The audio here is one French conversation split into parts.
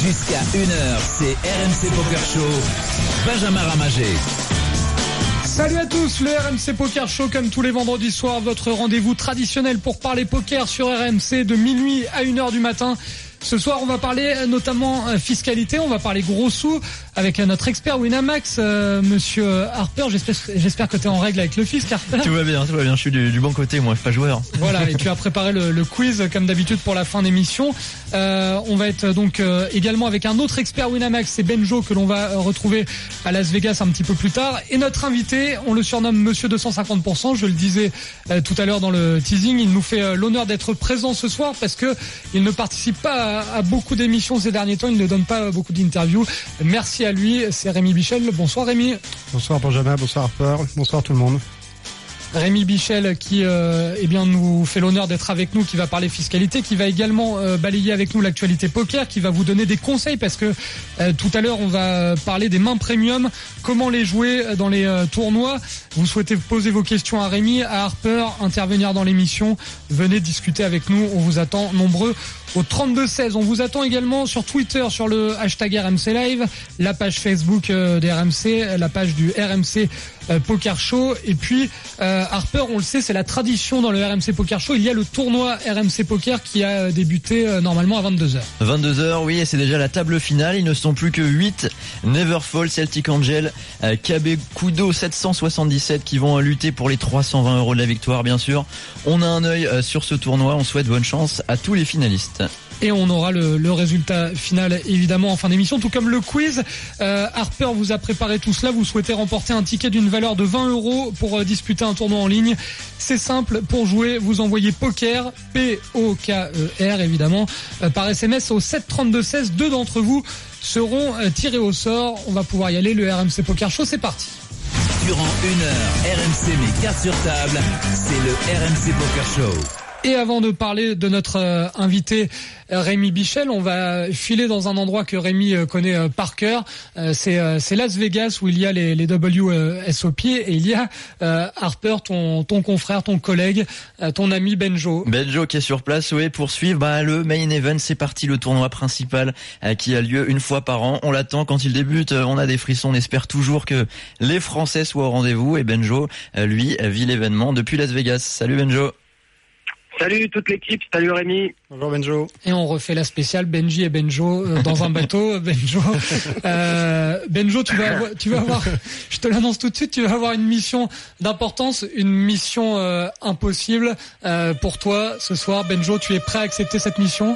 Jusqu'à 1h, c'est RMC Poker Show. Benjamin Ramagé. Salut à tous, le RMC Poker Show comme tous les vendredis soirs, votre rendez-vous traditionnel pour parler poker sur RMC de minuit à 1h du matin. Ce soir, on va parler notamment fiscalité, on va parler gros sous avec notre expert Winamax, monsieur Harper. J'espère que tu es en règle avec le fisc, Harper. Tout va bien, je suis du bon côté, moi, je suis pas joueur. Voilà, et tu as préparé le quiz comme d'habitude pour la fin d'émission. On va être donc également avec un autre expert Winamax, c'est Benjo, que l'on va retrouver à Las Vegas un petit peu plus tard. Et notre invité, on le surnomme Monsieur 250%, je le disais tout à l'heure dans le teasing, il nous fait l'honneur d'être présent ce soir parce que il ne participe pas à beaucoup d'émissions ces derniers temps, il ne donne pas beaucoup d'interviews. Merci à lui, c'est Rémi Bichel. Bonsoir Rémi. Bonsoir Benjamin, bonsoir Harper, bonsoir tout le monde. Rémi Bichel qui nous fait l'honneur d'être avec nous, qui va parler fiscalité, qui va également balayer avec nous l'actualité poker, qui va vous donner des conseils parce que tout à l'heure on va parler des mains premium, comment les jouer dans les tournois. Vous souhaitez poser vos questions à Rémi, à Harper, intervenir dans l'émission, venez discuter avec nous, on vous attend nombreux au 32-16. On vous attend également sur Twitter, sur le hashtag RMC Live, la page Facebook des RMC, la page du RMC Poker Show. Et puis Harper, on le sait, c'est la tradition dans le RMC Poker Show. Il y a le tournoi RMC Poker qui a débuté normalement à 22h. 22h, oui, et c'est déjà la table finale. Il ne sont plus que 8. Neverfall, Celtic Angel, KB Kudo 777 qui vont lutter pour les 320 € de la victoire, bien sûr. On a un œil sur ce tournoi. On souhaite bonne chance à tous les finalistes. Et on aura le résultat final évidemment en fin d'émission, tout comme le quiz. Harper vous a préparé tout cela. Vous souhaitez remporter un ticket d'une valeur de 20 € pour disputer un tournoi en ligne. C'est simple, pour jouer, vous envoyez poker, P-O-K-E-R évidemment, par SMS au 732-16. Deux d'entre vous seront tirés au sort. On va pouvoir y aller, le RMC Poker Show, c'est parti. Durant 1h, RMC met carte sur table, c'est le RMC Poker Show. Et avant de parler de notre invité Rémi Bichel, on va filer dans un endroit que Rémi connaît par cœur. C'est Las Vegas où il y a les WSOP et il y a Harper, ton confrère, ton collègue, ton ami Benjo. Benjo qui est sur place, oui, pour suivre le main event. C'est parti, le tournoi principal qui a lieu une fois par an. On l'attend quand il débute, on a des frissons. On espère toujours que les Français soient au rendez-vous. Et Benjo, lui, vit l'événement depuis Las Vegas. Salut Benjo. Salut toute l'équipe, salut Rémi. Bonjour Benjo. Et on refait la spéciale Benji et Benjo dans un bateau. Benjo, tu vas avoir, je te l'annonce tout de suite, tu vas avoir une mission d'importance, une mission impossible pour toi ce soir. Benjo, tu es prêt à accepter cette mission?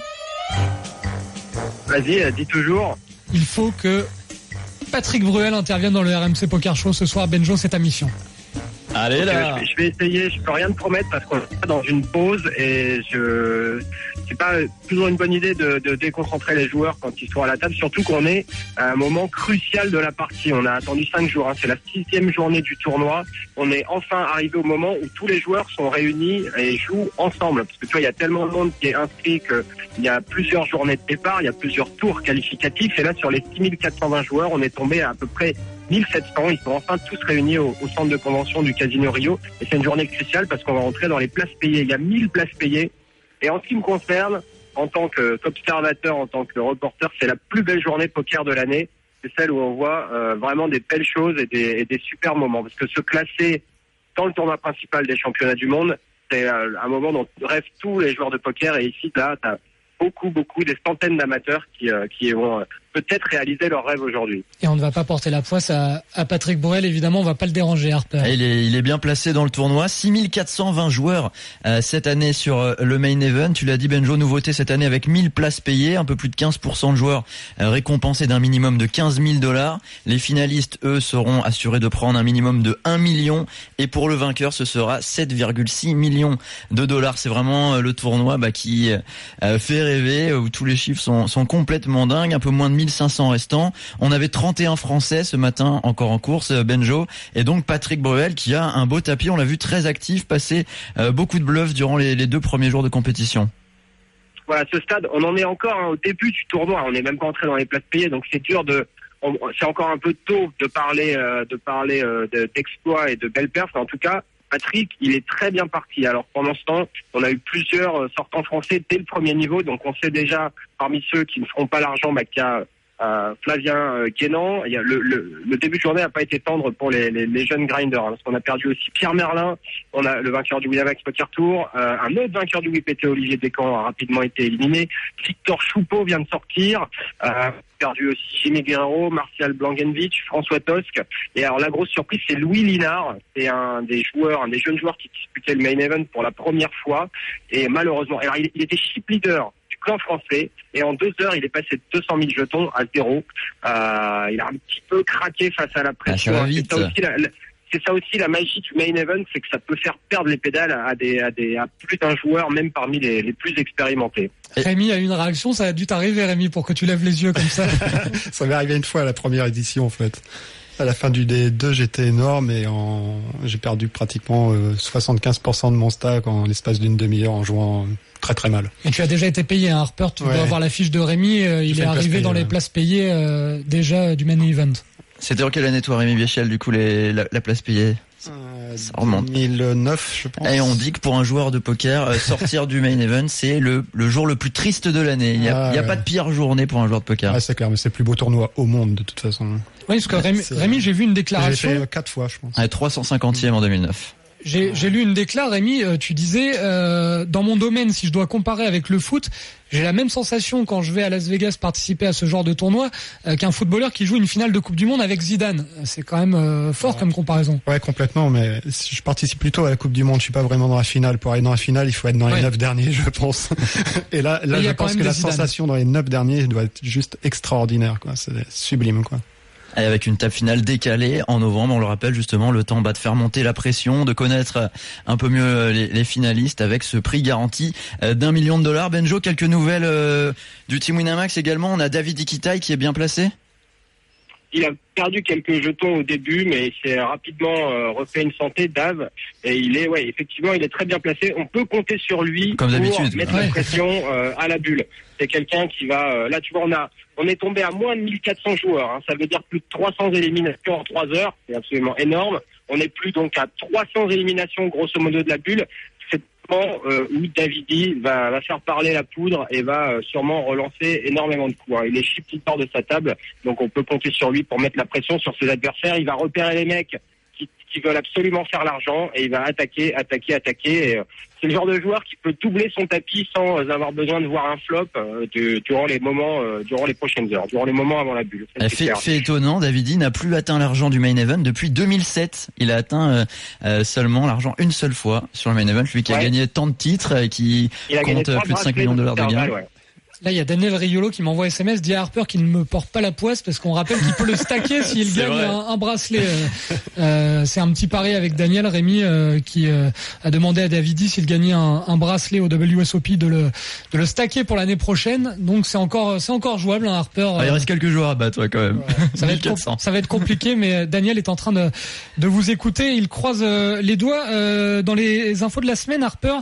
Vas-y, dis toujours. Il faut que Patrick Bruel intervienne dans le RMC Poker Show ce soir. Benjo, c'est ta mission. Allez là. Je vais essayer, je peux rien te promettre parce qu'on est dans une pause et c'est pas toujours une bonne idée de déconcentrer les joueurs quand ils sont à la table, surtout qu'on est à un moment crucial de la partie. On a attendu 5 jours, c'est la 6e journée du tournoi. On est enfin arrivé au moment où tous les joueurs sont réunis et jouent ensemble. Parce que tu vois, il y a tellement de monde qui est inscrit qu'il y a plusieurs journées de départ, il y a plusieurs tours qualificatifs et là sur les 6420 joueurs, on est tombé à peu près 1700, ils sont enfin tous réunis au centre de convention du Casino Rio. Et c'est une journée cruciale parce qu'on va rentrer dans les places payées. Il y a 1000 places payées. Et en ce qui me concerne, en tant qu'observateur, en tant que reporter, c'est la plus belle journée poker de l'année. C'est celle où on voit vraiment des belles choses et des super moments. Parce que se classer dans le tournoi principal des championnats du monde, c'est un moment dont rêvent tous les joueurs de poker. Et ici, là, t'as beaucoup, des centaines d'amateurs qui vont peut-être réaliser leur rêve aujourd'hui. Et on ne va pas porter la poisse à Patrick Bruel, évidemment, on va pas le déranger, Harper. Il est bien placé dans le tournoi. 6420 joueurs cette année sur le main event. Tu l'as dit Benjo, nouveauté cette année avec 1000 places payées, un peu plus de 15% de joueurs récompensés d'un minimum de 15 000 $. Les finalistes, eux, seront assurés de prendre un minimum de 1 million et pour le vainqueur, ce sera 7,6 millions de $. C'est vraiment le tournoi qui fait rêver, où tous les chiffres sont complètement dingues, un peu moins de 1500 restants. On avait 31 Français ce matin encore en course, Benjo, et donc Patrick Bruel qui a un beau tapis, on l'a vu très actif, passer beaucoup de bluffs durant les 2 premiers jours de compétition. Voilà, ce stade, on en est encore au début du tournoi, on n'est même pas entré dans les places payées, donc c'est dur c'est encore un peu tôt de parler d'exploits et de belles perfs. En tout cas, Patrick, il est très bien parti. Alors pendant ce temps, on a eu plusieurs sortants français dès le premier niveau, donc on sait déjà parmi ceux qui ne feront pas l'argent, qu'il y a Flavien Guénan. Il y a le début de journée n'a pas été tendre pour les jeunes grinders, parce qu'on a perdu aussi Pierre Merlin, on a le vainqueur du Winamax Poker Tour, un autre vainqueur du WPT, Olivier Descamps, a rapidement été éliminé. Victor Choupeau vient de sortir, perdu aussi Jimmy Guerrero, Martial Blangenvich, François Tosque. Et alors la grosse surprise, c'est Louis Linard, c'est un des jeunes joueurs qui disputait le main event pour la première fois, et malheureusement, alors il était chip leader du clan français, et en 2 heures, il est passé de 200 000 jetons à 0. Il a un petit peu craqué face à la pression. Ça va vite. C'est ça aussi la magie du main event, c'est que ça peut faire perdre les pédales à plus d'un joueur, même parmi les plus expérimentés. Rémi a eu une réaction, ça a dû t'arriver, Rémi, pour que tu lèves les yeux comme ça. Ça m'est arrivé une fois à la première édition, en fait. À la fin du D2, j'étais énorme et j'ai perdu pratiquement 75% de mon stack en l'espace d'une demi-heure en jouant très très mal. Et tu as déjà été payé, hein, Harper, tu dois avoir la fiche de Rémi, il est arrivé dans les places payées déjà du main event. C'était en quelle année toi, Rémi Bichel, du coup, la place payée? Ça remonte. 2009, je pense. Et on dit que pour un joueur de poker, sortir du main event, c'est le jour le plus triste de l'année. Il y a pas de pire journée pour un joueur de poker. Ah, c'est clair, mais c'est le plus beau tournoi au monde, de toute façon. Oui, parce que Rémi, j'ai vu une déclaration. J'ai fait 4 fois, je pense. 350e en 2009. J'ai lu une déclaration, Rémi, tu disais, dans mon domaine, si je dois comparer avec le foot, j'ai la même sensation quand je vais à Las Vegas participer à ce genre de tournoi qu'un footballeur qui joue une finale de Coupe du Monde avec Zidane. C'est quand même fort comme comparaison. Ouais, complètement, mais je participe plutôt à la Coupe du Monde, je suis pas vraiment dans la finale. Pour aller dans la finale, il faut être dans les 9 derniers, je pense. Et là je pense que la sensation dans les 9 derniers doit être juste extraordinaire, quoi. C'est sublime, quoi. Et avec une table finale décalée en novembre, on le rappelle justement, le temps de faire monter la pression, de connaître un peu mieux les finalistes avec ce prix garanti d'1 million de dollars. Benjo, quelques nouvelles du Team Winamax également. On a David Iquitai qui est bien placé. Il a perdu quelques jetons au début, mais il s'est rapidement refait une santé, Dave. Et effectivement, il est très bien placé. On peut compter sur lui comme d'habitude, mettre la pression à la bulle. C'est quelqu'un qui va... là, tu vois, on est tombé à moins de 1400 joueurs. Hein. Ça veut dire plus de 300 éliminations en 3 heures. C'est absolument énorme. On est plus donc à 300 éliminations, grosso modo, de la bulle. C'est le moment où Davidi va faire parler la poudre et va sûrement relancer énormément de coups. Hein. Il est chip leader de sa table, donc on peut compter sur lui pour mettre la pression sur ses adversaires. Il va repérer les mecs qui veulent absolument faire l'argent et il va attaquer. Et, c'est le genre de joueur qui peut doubler son tapis sans avoir besoin de voir un flop durant les prochaines heures, durant les moments avant la bulle. Fait étonnant, Davidi n'a plus atteint l'argent du main event depuis 2007. Il a atteint seulement l'argent une seule fois sur le main event. Lui qui a gagné tant de titres et qui compte plus de 5 millions de dollars de gains. Là, il y a Daniel Riolo qui m'envoie SMS, dit à Harper qu'il ne me porte pas la poisse parce qu'on rappelle qu'il peut le stacker s'il gagne un bracelet. C'est un petit pari avec Daniel Rémi qui a demandé à Davidi s'il gagnait un bracelet au WSOP de le stacker pour l'année prochaine. Donc c'est encore jouable, hein, Harper. Il reste quelques jours à battre quand même. Ça va être compliqué, mais Daniel est en train de vous écouter. Il croise les doigts. Dans les infos de la semaine, Harper,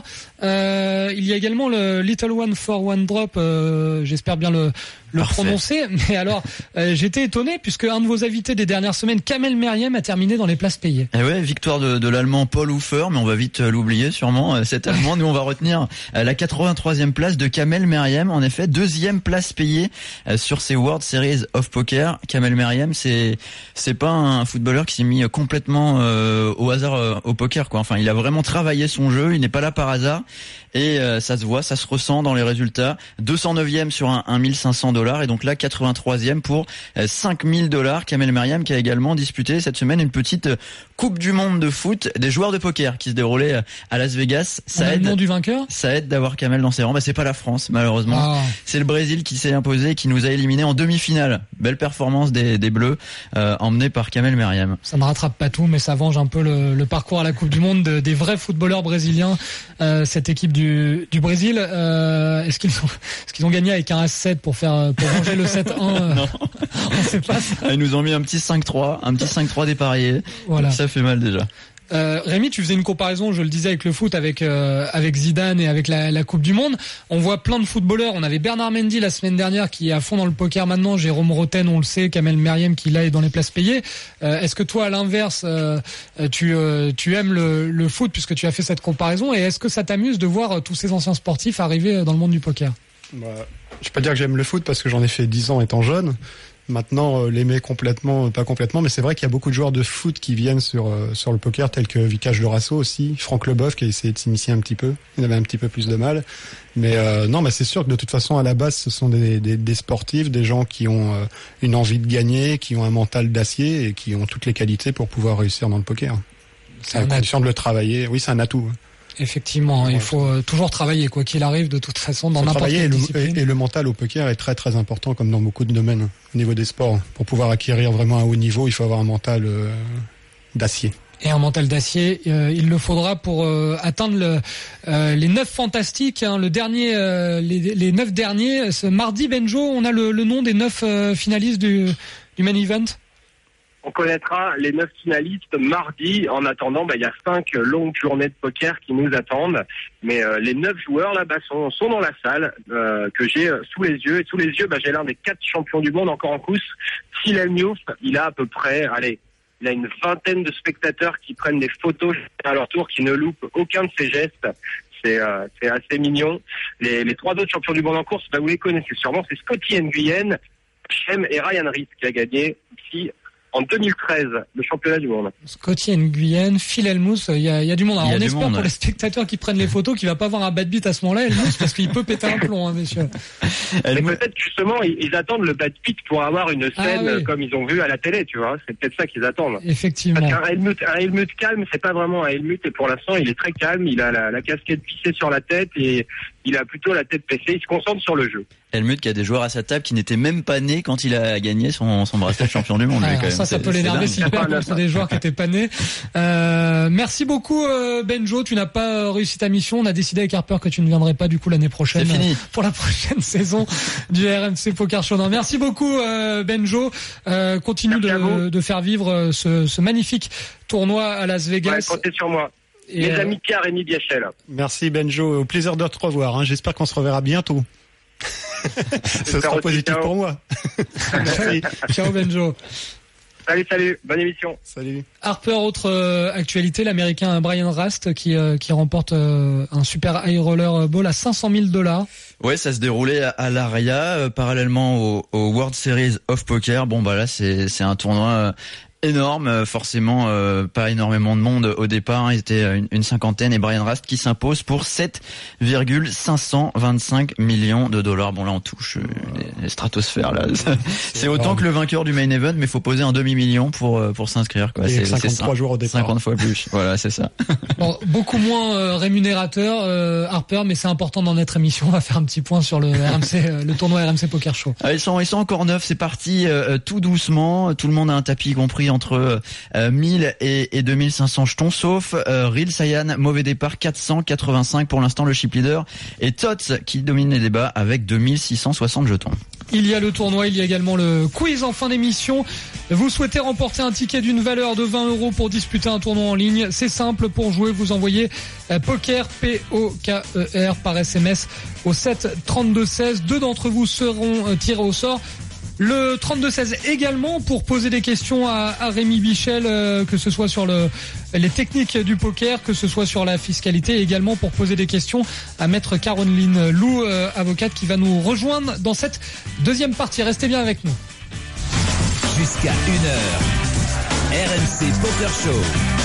il y a également le Little One for One Drop. J'espère bien le prononcer, mais alors j'étais étonné puisque un de vos invités des dernières semaines, Kamel Meriem, a terminé dans les places payées. Et ouais, victoire de l'Allemand Paul Hofer, mais on va vite l'oublier sûrement, cet Allemand. Nous on va retenir la 83e place de Kamel Meriem, en effet 2e place payée sur ces World Series of Poker. Kamel Meriem, c'est pas un footballeur qui s'est mis complètement au hasard au poker, quoi. Enfin, il a vraiment travaillé son jeu, il n'est pas là par hasard. Et ça se voit, ça se ressent dans les résultats. 209e sur un 1500 $, et donc là 83e pour 5000 $. Kamel Meriem qui a également disputé cette semaine une petite Coupe du Monde de foot des joueurs de poker qui se déroulait à Las Vegas. Ça aide. Le nom du vainqueur. Ça aide d'avoir Kamel dans ses rangs. C'est pas la France malheureusement. C'est le Brésil qui s'est imposé et qui nous a éliminés en demi-finale. Belle performance des Bleus emmenés par Kamel Meriem. Ça ne rattrape pas tout, mais ça venge un peu le parcours à la Coupe du Monde des vrais footballeurs brésiliens. Cette équipe du Brésil, est-ce qu'ils ont gagné avec un S7 pour venger le 7-1 Non. On sait pas ça. Ils nous ont mis un petit 5-3 dépareillé. Voilà. Ça fait mal déjà. Rémi, tu faisais une comparaison, je le disais, avec le foot, avec Zidane et avec la Coupe du Monde. On voit plein de footballeurs. On avait Bernard Mendy la semaine dernière qui est à fond dans le poker maintenant. Jérôme Roten, on le sait. Kamel Meriem qui là est dans les places payées. Est-ce que toi, à l'inverse, tu aimes le foot puisque tu as fait cette comparaison, et est-ce que ça t'amuse de voir tous ces anciens sportifs arriver dans le monde du poker? Je peux dire que j'aime le foot parce que j'en ai fait 10 ans étant jeune. Maintenant, l'aimer complètement, pas complètement, mais c'est vrai qu'il y a beaucoup de joueurs de foot qui viennent sur le poker, tels que Vikash Lorasso aussi, Franck Leboeuf qui a essayé de s'initier un petit peu. Il avait un petit peu plus de mal. Mais non, mais c'est sûr que de toute façon, à la base, ce sont des sportifs, des gens qui ont une envie de gagner, qui ont un mental d'acier et qui ont toutes les qualités pour pouvoir réussir dans le poker. C'est à condition de le travailler. Oui, c'est un atout. Effectivement, il faut toujours travailler, quoi qu'il arrive, de toute façon, dans n'importe quelle discipline. Et le mental au poker est très très important, comme dans beaucoup de domaines, au niveau des sports. Pour pouvoir acquérir vraiment un haut niveau, il faut avoir un mental d'acier. Et un mental d'acier, il le faudra pour atteindre les 9 fantastiques, hein, le dernier, les 9 derniers. Ce mardi, Benjo, on a le nom des 9 finalistes du main event. On connaîtra les 9 finalistes mardi. En attendant, il y a 5 longues journées de poker qui nous attendent. Mais les 9 joueurs là-bas sont dans la salle que j'ai sous les yeux. Et sous les yeux, j'ai l'un des 4 champions du monde encore en course, Phil Hellmuth. Il a à peu près, il a une vingtaine de spectateurs qui prennent des photos à leur tour, qui ne loupent aucun de ses gestes. C'est assez mignon. Les 3 autres champions du monde en course, vous les connaissez sûrement. C'est Scotty Nguyen, Shem et Ryan Reese qui a gagné ici en 2013, le championnat du monde. Scotty Nguyen, Phil Hellmuth, il y a du monde. Alors on espère pour les spectateurs qui prennent les photos qu'il va pas avoir un bad beat à ce moment-là, Hellmuth, parce qu'il peut péter un plomb, hein, messieurs. Mais peut-être justement, ils attendent le bad beat pour avoir une scène comme ils ont vu à la télé, tu vois. C'est peut-être ça qu'ils attendent. Effectivement. Parce qu'un Hellmuth calme, c'est pas vraiment un Hellmuth, et pour l'instant, il est très calme. Il a la casquette plissée sur la tête et il a plutôt la tête baissée. Il se concentre sur le jeu. Helmut qui a des joueurs à sa table qui n'étaient même pas nés quand il a gagné son bracelet de champion du monde. Quand même. Ça peut l'énerver s'il perd contre des joueurs qui n'étaient pas nés. Merci beaucoup Benjo, tu n'as pas réussi ta mission. On a décidé avec Harper que tu ne viendrais pas du coup l'année prochaine. C'est fini. Pour la prochaine saison du RMC Poker Show. Merci beaucoup Benjo. Continue de faire vivre ce magnifique tournoi à Las Vegas. Comptez sur moi. Mes amis Pierre et Rémi Biachel. Merci Benjo, au plaisir de te revoir. J'espère qu'on se reverra bientôt. Ce sera positif pour moi. Merci. Ciao Benjo. Salut, bonne émission. Salut. Harper, autre actualité, l'américain Brian Rast qui remporte un super high roller ball à $500,000. Ouais, ça se déroulait à l'Aria, parallèlement au World Series of Poker. Bon là c'est un tournoi énorme, forcément pas énormément de monde au départ, ils étaient une cinquantaine, et Brian Rast qui s'impose pour 7,525 millions de dollars. Bon là on touche les stratosphères là. C'est autant que le vainqueur du main event, mais faut poser un demi-million pour s'inscrire quoi. C'est 53 jours au départ. 50 fois plus. Voilà, c'est ça. Bon, beaucoup moins rémunérateur Harper, mais c'est important dans notre émission. On va faire un petit point sur le RMC, le tournoi RMC Poker Show. Ils sont encore neufs, c'est parti tout doucement, tout le monde a un tapis compris entre 1000 et 2500 jetons, sauf Real Sayan, mauvais départ, 485 pour l'instant le chip leader, et Tots qui domine les débats avec 2660 jetons. Il y a le tournoi, il y a également le quiz en fin d'émission. Vous souhaitez remporter un ticket d'une valeur de 20 € pour disputer un tournoi en ligne. C'est simple, pour jouer, vous envoyez poker, P-O-K-E-R par SMS au 7 32 16. 2 d'entre vous seront tirés au sort. Le 32-16 également pour poser des questions à Rémi Bichel, que ce soit sur les techniques du poker, que ce soit sur la fiscalité, et également pour poser des questions à maître Caroline Lou, avocate, qui va nous rejoindre dans cette deuxième partie. Restez bien avec nous. Jusqu'à 1h, RMC Poker Show.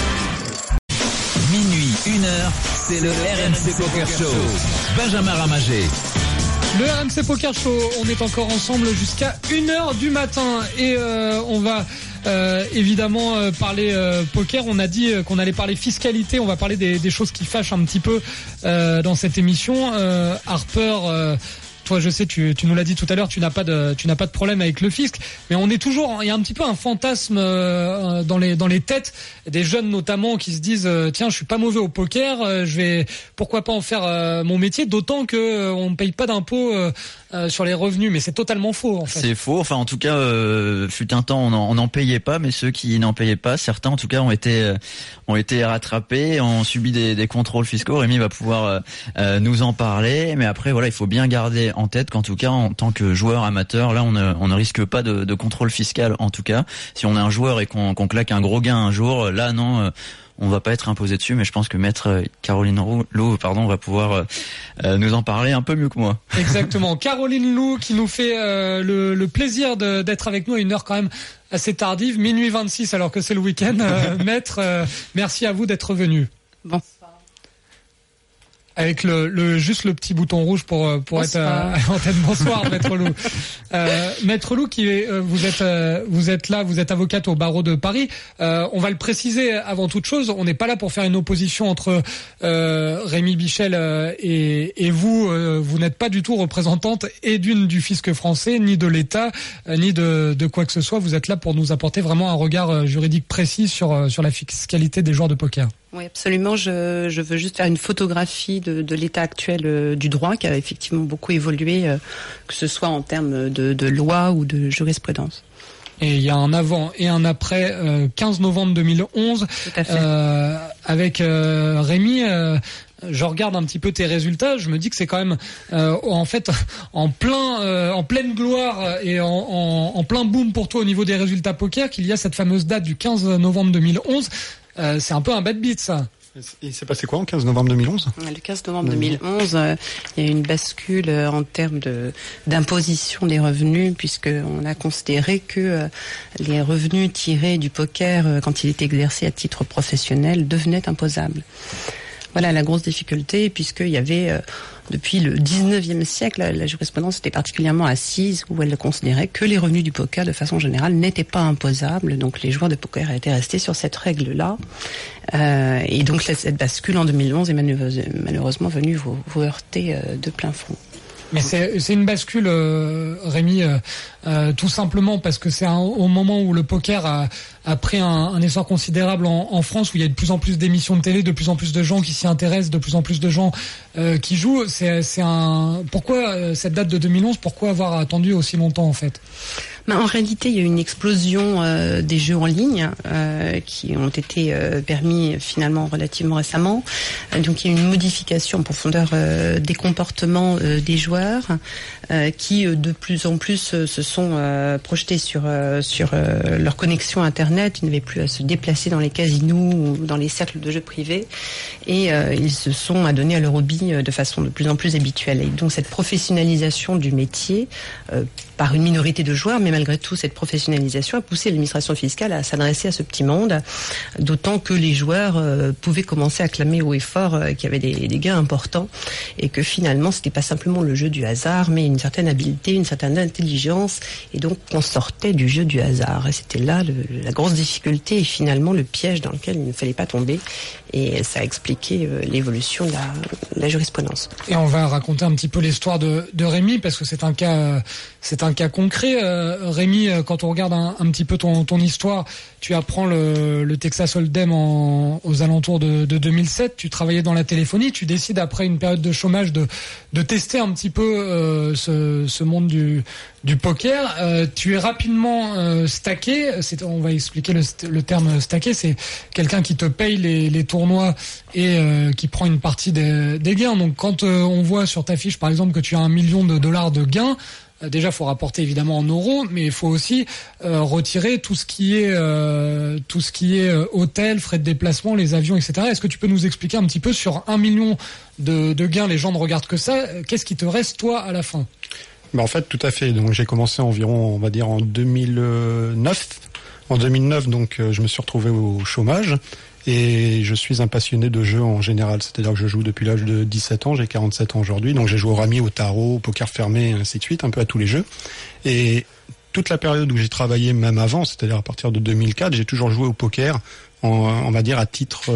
Minuit, 1h, c'est le RMC Poker Show. Benjamin Ramagé. Le RMC Poker Show, on est encore ensemble jusqu'à 1h du matin et on va évidemment parler poker. On a dit qu'on allait parler fiscalité, on va parler des choses qui fâchent un petit peu dans cette émission. Harper, toi, je sais, tu nous l'as dit tout à l'heure, tu n'as pas de problème avec le fisc, mais on est toujours, il y a un petit peu un fantasme dans les têtes des jeunes notamment qui se disent tiens, je suis pas mauvais au poker, je vais pourquoi pas en faire mon métier, d'autant que on ne paye pas d'impôts sur les revenus, mais c'est totalement faux en fait. C'est faux. Enfin, en tout cas, fut un temps on n'en payait pas, mais ceux qui n'en payaient pas, certains en tout cas ont été rattrapés, ont subi des contrôles fiscaux. Rémi va pouvoir nous en parler, mais après voilà, il faut bien garder en tête qu'en tout cas en tant que joueur amateur, là on ne risque pas de contrôle fiscal. En tout cas, si on est un joueur et qu'on claque un gros gain un jour, là non. On va pas être imposé dessus, mais je pense que maître Caroline Lou, va pouvoir nous en parler un peu mieux que moi. Exactement. Caroline Lou qui nous fait le plaisir d'être avec nous à une heure quand même assez tardive, minuit 26 alors que c'est le week-end. Maître, merci à vous d'être venu. Bon. Avec juste le petit bouton rouge pour être à l'antenne. Bonsoir, Maître Lou. Maître Lou, vous êtes là, vous êtes avocate au barreau de Paris. On va le préciser avant toute chose, on n'est pas là pour faire une opposition entre Rémi Bichel et vous. Vous n'êtes pas du tout représentante et du fisc français, ni de l'État, ni de quoi que ce soit. Vous êtes là pour nous apporter vraiment un regard juridique précis sur la fiscalité des joueurs de poker. Oui, absolument. Je veux juste faire une photographie de l'état actuel du droit qui a effectivement beaucoup évolué, que ce soit en termes de loi ou de jurisprudence. Et il y a un avant et un après 15 novembre 2011. Tout à fait. Avec Rémi, je regarde un petit peu tes résultats, je me dis que c'est quand même en fait en pleine gloire et en plein boom pour toi au niveau des résultats poker qu'il y a cette fameuse date du 15 novembre 2011. C'est un peu un bad beat, ça. Il s'est passé quoi en 15 novembre 2011 ? Le 15 novembre 2011, il y a eu une bascule en termes d'imposition des revenus, puisqu'on a considéré que les revenus tirés du poker, quand il était exercé à titre professionnel, devenaient imposables. Voilà la grosse difficulté, puisqu'il y avait, depuis le 19e siècle, la jurisprudence était particulièrement assise, où elle considérait que les revenus du poker, de façon générale, n'étaient pas imposables. Donc les joueurs de poker étaient restés sur cette règle-là. Et donc cette bascule en 2011 est malheureusement venue vous heurter de plein front. Mais c'est une bascule, Rémi, tout simplement parce que c'est au moment où le poker a pris un essor considérable en France, où il y a de plus en plus d'émissions de télé, de plus en plus de gens qui s'y intéressent, de plus en plus de gens qui jouent. Pourquoi cette date de 2011 ? Pourquoi avoir attendu aussi longtemps en fait ? En réalité, il y a eu une explosion des jeux en ligne qui ont été permis finalement relativement récemment. Donc il y a eu une modification en profondeur des comportements des joueurs qui de plus en plus se sont projetés sur leur connexion Internet. Ils n'avaient plus à se déplacer dans les casinos ou dans les cercles de jeux privés et ils se sont adonnés à leur hobby de façon de plus en plus habituelle. Et donc cette professionnalisation du métier par une minorité de joueurs, mais malgré tout, cette professionnalisation a poussé l'administration fiscale à s'adresser à ce petit monde, d'autant que les joueurs pouvaient commencer à clamer haut et fort qu'il y avait des gains importants et que finalement, c'était pas simplement le jeu du hasard, mais une certaine habileté, une certaine intelligence, et donc on sortait du jeu du hasard. Et c'était là la grosse difficulté et finalement le piège dans lequel il ne fallait pas tomber. Et ça a expliqué l'évolution de la jurisprudence. Et on va raconter un petit peu l'histoire de Rémi, parce que c'est un cas concret. Rémi, quand on regarde un petit peu ton histoire, tu apprends le Texas Hold'em aux alentours de 2007. Tu travaillais dans la téléphonie. Tu décides après une période de chômage de tester un petit peu ce monde du poker. Tu es rapidement stacké. On va expliquer le terme stacké. C'est quelqu'un qui te paye les tournois et qui prend une partie des gains. Donc quand on voit sur ta fiche par exemple que tu as $1 million de gains, déjà, il faut rapporter évidemment en euros, mais il faut aussi retirer tout ce qui est hôtel, frais de déplacement, les avions, etc. Est-ce que tu peux nous expliquer un petit peu sur 1 million de gains, les gens ne regardent que ça, qu'est-ce qui te reste toi à la fin ? En fait, tout à fait. Donc j'ai commencé environ, on va dire, en 2009. En 2009, donc je me suis retrouvé au chômage. Et je suis un passionné de jeux en général, c'est-à-dire que je joue depuis l'âge de 17 ans, j'ai 47 ans aujourd'hui, donc j'ai joué au rami, au tarot, au poker fermé, et ainsi de suite, un peu à tous les jeux. Et toute la période où j'ai travaillé, même avant, c'est-à-dire à partir de 2004, j'ai toujours joué au poker, on va dire à titre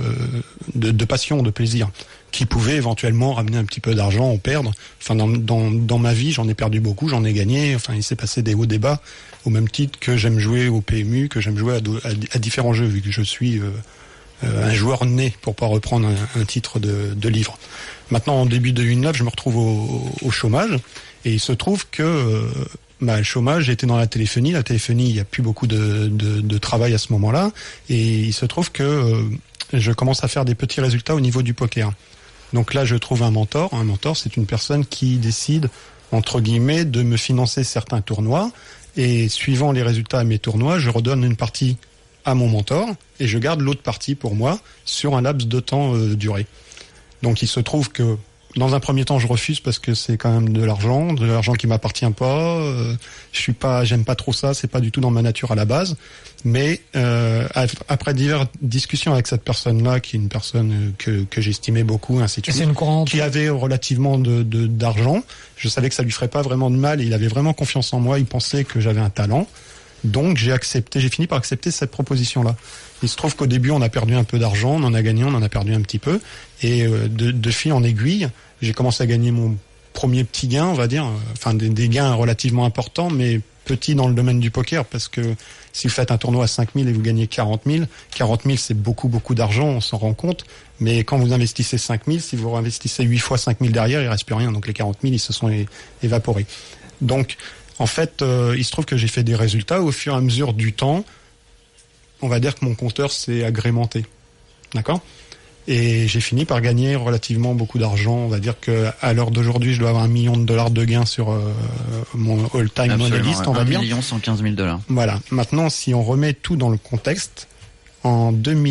de passion, de plaisir, qui pouvait éventuellement ramener un petit peu d'argent, en perdre. Enfin, dans ma vie, j'en ai perdu beaucoup, j'en ai gagné, enfin, il s'est passé des hauts, des bas, au même titre que j'aime jouer au PMU, que j'aime jouer à différents jeux, vu que je suis un joueur né, pour pas reprendre un titre de livre. Maintenant, en début 2009, je me retrouve au chômage, Et il se trouve que le chômage, j'étais dans la téléphonie. La téléphonie, il n'y a plus beaucoup de travail à ce moment-là. Et il se trouve que je commence à faire des petits résultats au niveau du poker. Donc là, je trouve un mentor. Un mentor, c'est une personne qui décide, entre guillemets, de me financer certains tournois. Et suivant les résultats à mes tournois, je redonne une partie à mon mentor et je garde l'autre partie pour moi sur un laps de temps duré. Donc il se trouve que dans un premier temps, je refuse parce que c'est quand même de l'argent qui m'appartient pas. J'aime pas trop ça, c'est pas du tout dans ma nature à la base. Mais après diverses discussions avec cette personne-là, qui est une personne que j'estimais beaucoup, ainsi de suite, qui avait relativement d'argent, je savais que ça lui ferait pas vraiment de mal. Et il avait vraiment confiance en moi. Il pensait que j'avais un talent. Donc j'ai fini par accepter cette proposition-là. Il se trouve qu'au début, on a perdu un peu d'argent, on en a gagné, on en a perdu un petit peu. Et de fil en aiguille, j'ai commencé à gagner mon premier petit gain, on va dire. Enfin, des gains relativement importants, mais petits dans le domaine du poker, parce que si vous faites un tournoi à 5 000 et vous gagnez 40 000, c'est beaucoup d'argent, on s'en rend compte. Mais quand vous investissez 5 000, si vous investissez 8 fois 5 000 derrière, il reste plus rien. Donc les 40 000, ils se sont évaporés. Donc, en fait, il se trouve que j'ai fait des résultats au fur et à mesure du temps. On va dire que mon compteur s'est agrémenté. D'accord ? Et j'ai fini par gagner relativement beaucoup d'argent. On va dire qu'à l'heure d'aujourd'hui, je dois avoir $1 million de gains sur mon all-time money-list, on va dire. $1 115 000. Voilà. Maintenant, si on remet tout dans le contexte, en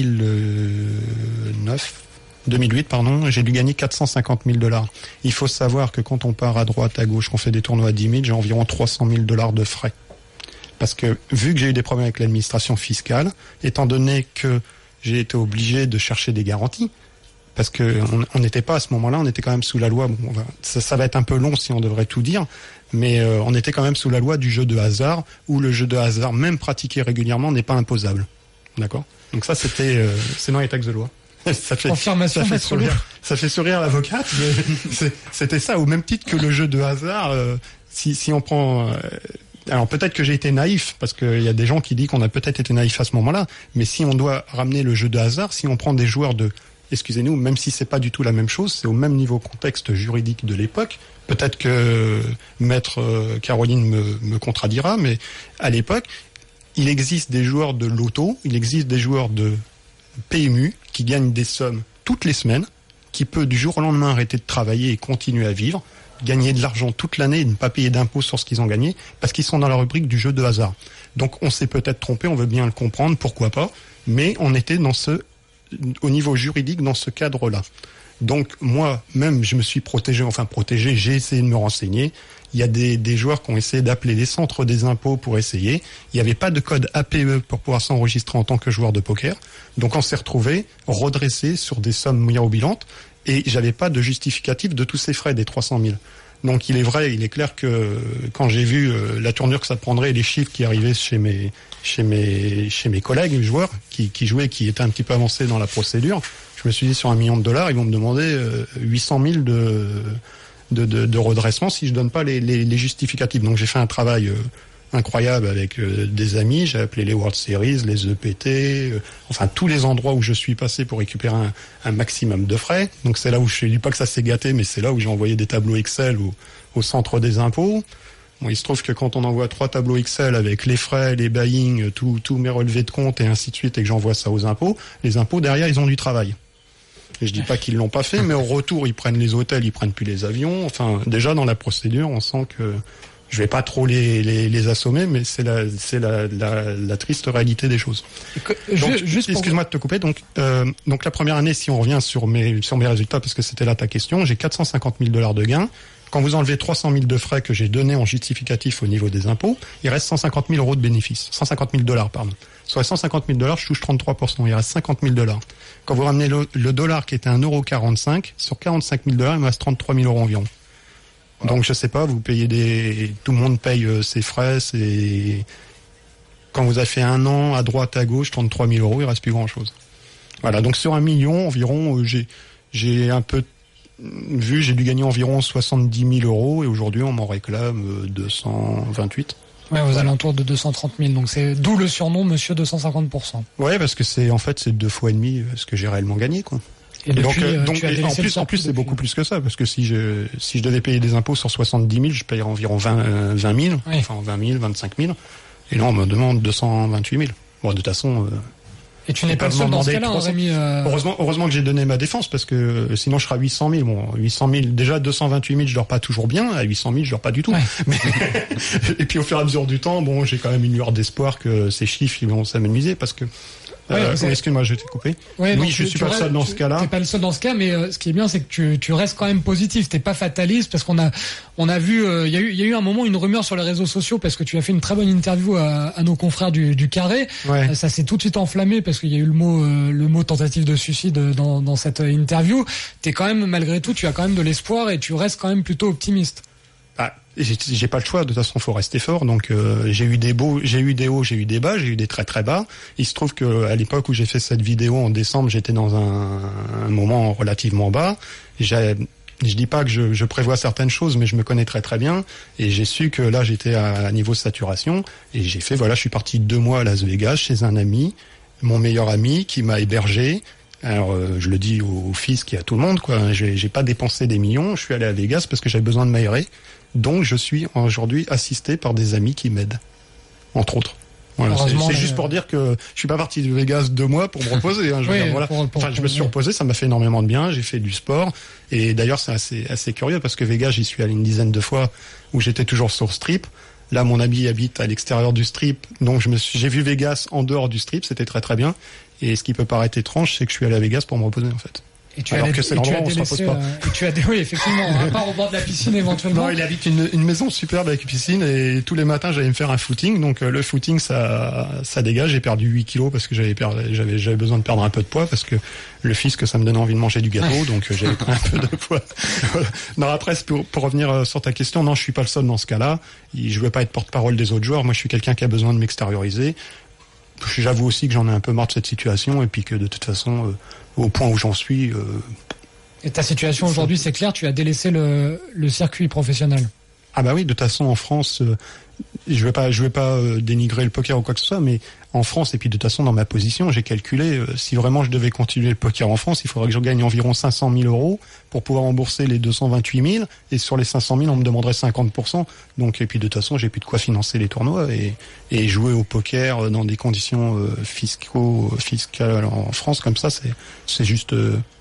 2008, j'ai dû gagner $450 000. Il faut savoir que quand on part à droite, à gauche, qu'on fait des tournois à 10 000, j'ai environ $300 000 de frais. Parce que, vu que j'ai eu des problèmes avec l'administration fiscale, étant donné que j'ai été obligé de chercher des garanties, parce que on n'était pas à ce moment-là, on était quand même sous la loi. Bon, ça va être un peu long si on devrait tout dire, mais on était quand même sous la loi du jeu de hasard, où le jeu de hasard, même pratiqué régulièrement, n'est pas imposable. D'accord ? Donc ça, c'est dans les textes de loi. Ça fait sourire l'avocate, mais c'était ça, au même titre que le jeu de hasard. Si on prend... alors peut-être que j'ai été naïf, parce qu'il y a des gens qui disent qu'on a peut-être été naïf à ce moment-là, mais si on doit ramener le jeu de hasard, si on prend des joueurs excusez-nous, même si c'est pas du tout la même chose, c'est au même niveau contexte juridique de l'époque, peut-être que Maître Caroline me contredira, mais à l'époque, il existe des joueurs de loto, il existe des joueurs de PMU qui gagnent des sommes toutes les semaines, qui peut du jour au lendemain arrêter de travailler et continuer à vivre, gagner de l'argent toute l'année et ne pas payer d'impôts sur ce qu'ils ont gagné, parce qu'ils sont dans la rubrique du jeu de hasard. Donc on s'est peut-être trompé, on veut bien le comprendre, pourquoi pas, mais on était au niveau juridique dans ce cadre-là. Donc moi, même, je me suis protégé, j'ai essayé de me renseigner. Il y a des joueurs qui ont essayé d'appeler les centres des impôts pour essayer. Il n'y avait pas de code APE pour pouvoir s'enregistrer en tant que joueur de poker. Donc on s'est retrouvé redressé sur des sommes mirobolantes et j'avais pas de justificatif de tous ces frais des 300 000. Donc il est clair que quand j'ai vu la tournure que ça prendrait et les chiffres qui arrivaient chez mes collègues joueurs qui jouaient, qui étaient un petit peu avancés dans la procédure, je me suis dit sur $1 million, ils vont me demander 800 000 de redressement si je donne pas les justificatifs. Donc j'ai fait un travail incroyable avec des amis, j'ai appelé les World Series, les EPT, tous les endroits où je suis passé pour récupérer un maximum de frais. Donc c'est là où je dis pas que ça s'est gâté, mais c'est là où j'ai envoyé des tableaux Excel au centre des impôts. Bon, il se trouve que quand on envoie 3 tableaux Excel avec les frais, les buying, tous mes relevés de compte et ainsi de suite, et que j'envoie ça aux impôts, les impôts derrière ils ont du travail. Et je dis pas qu'ils l'ont pas fait, mais au retour ils prennent les hôtels, ils prennent plus les avions. Déjà dans la procédure, on sent que je vais pas trop les assommer, mais c'est la triste réalité des choses. Excuse-moi de te couper. Donc la première année, si on revient sur mes résultats, parce que c'était là ta question, j'ai $450 000 de gains. Quand vous enlevez 300 000 de frais que j'ai donnés en justificatif au niveau des impôts, il reste 150 000 € de bénéfices. 150 000 $, pardon. Sur les 150 000 $, je touche 33%. Il reste 50 000 $. Quand vous ramenez le dollar qui était à 1,45 €, sur 45 000 $, il me reste 33 000 € environ. Donc je sais pas, vous payez tout le monde paye ses frais, quand vous avez fait un an à droite à gauche, 33 000 €, il reste plus grand chose. Voilà, donc sur $1 million environ, j'ai un peu vu, j'ai dû gagner environ 70 000 € et aujourd'hui on m'en réclame 228. Ouais, aux alentours de 230 000, donc c'est d'où le surnom Monsieur 250%. Ouais, parce que c'est 2 fois et demi ce que j'ai réellement gagné, quoi. Et depuis, en plus, c'est beaucoup plus que ça, parce que si je devais payer des impôts sur 70 000, je payerais environ 20 000, oui. Enfin 20 000, 25 000. Et là, on me demande 228 000. Bon, de toute façon. Et tu n'es pas le seul dans ce cas-là, Rémi. Heureusement que j'ai donné ma défense, parce que sinon je serais à 800 000. Bon, 800 000, déjà 228 000, je dors pas toujours bien. À 800 000, je dors pas du tout. Ouais. Mais et puis au fur et à mesure du temps, bon, j'ai quand même une lueur d'espoir que ces chiffres ils vont s'amenuiser, parce que. Excuse-moi, je t'ai coupé. Ouais, oui, je suis pas le seul dans ce cas-là. T'es pas le seul dans ce cas, mais ce qui est bien, c'est que tu restes quand même positif. T'es pas fataliste, parce qu'on a vu, il y a eu un moment une rumeur sur les réseaux sociaux, parce que tu as fait une très bonne interview à nos confrères du Carré. Ouais. Ça s'est tout de suite enflammé, parce qu'il y a eu le mot tentative de suicide dans cette interview. T'es quand même, malgré tout, tu as quand même de l'espoir et tu restes quand même plutôt optimiste. J'ai pas le choix, de toute façon faut rester fort, donc j'ai eu des hauts, j'ai eu des bas, j'ai eu des très très bas. Il se trouve que à l'époque où j'ai fait cette vidéo en décembre, j'étais dans un moment relativement bas. Je dis pas que je prévois certaines choses, mais je me connais très très bien, et j'ai su que là j'étais à niveau de saturation, et je suis parti 2 mois à Las Vegas chez un ami, mon meilleur ami, qui m'a hébergé. Alors je le dis au fisc et à tout le monde, quoi. J'ai pas dépensé des millions, je suis allé à Vegas parce que j'avais besoin de m'aérer. Donc je suis aujourd'hui assisté par des amis qui m'aident, entre autres. Voilà, c'est juste pour dire que je suis pas parti de Vegas 2 mois pour me reposer. Hein, je me suis reposé, ça m'a fait énormément de bien. J'ai fait du sport, et d'ailleurs c'est assez curieux parce que Vegas, j'y suis allé une dizaine de fois où j'étais toujours sur Strip. Là, mon ami habite à l'extérieur du Strip, donc j'ai vu Vegas en dehors du Strip, c'était très très bien. Et ce qui peut paraître étrange, c'est que je suis allé à Vegas pour me reposer en fait. Et tu alors que c'est l'endroit où on se repose pas. Oui, effectivement, à part au bord de la piscine éventuellement. Non, il habite une maison superbe avec piscine, et tous les matins j'allais me faire un footing. Donc le footing, ça dégage. J'ai perdu 8 kilos parce que j'avais besoin de perdre un peu de poids, parce que le fisc, ça me donnait envie de manger du gâteau, donc j'avais pris un peu de poids. Voilà. Non, après, pour revenir sur ta question, non, je suis pas le seul dans ce cas-là. Je veux pas être porte-parole des autres joueurs. Moi, je suis quelqu'un qui a besoin de m'extérioriser. J'avoue aussi que j'en ai un peu marre de cette situation, et puis que de toute façon, au point où j'en suis. Et ta situation aujourd'hui, c'est clair, tu as délaissé le circuit professionnel. Ah bah oui, de toute façon en France, je vais pas dénigrer le poker ou quoi que ce soit, mais en France, et puis de toute façon dans ma position, j'ai calculé, si vraiment je devais continuer le poker en France, il faudrait que je gagne environ 500 000 euros pour pouvoir rembourser les 228 000, et sur les 500 000, on me demanderait 50%. Donc, et puis de toute façon, j'ai plus de quoi financer les tournois, et jouer au poker dans des conditions fiscales en France comme ça, c'est juste,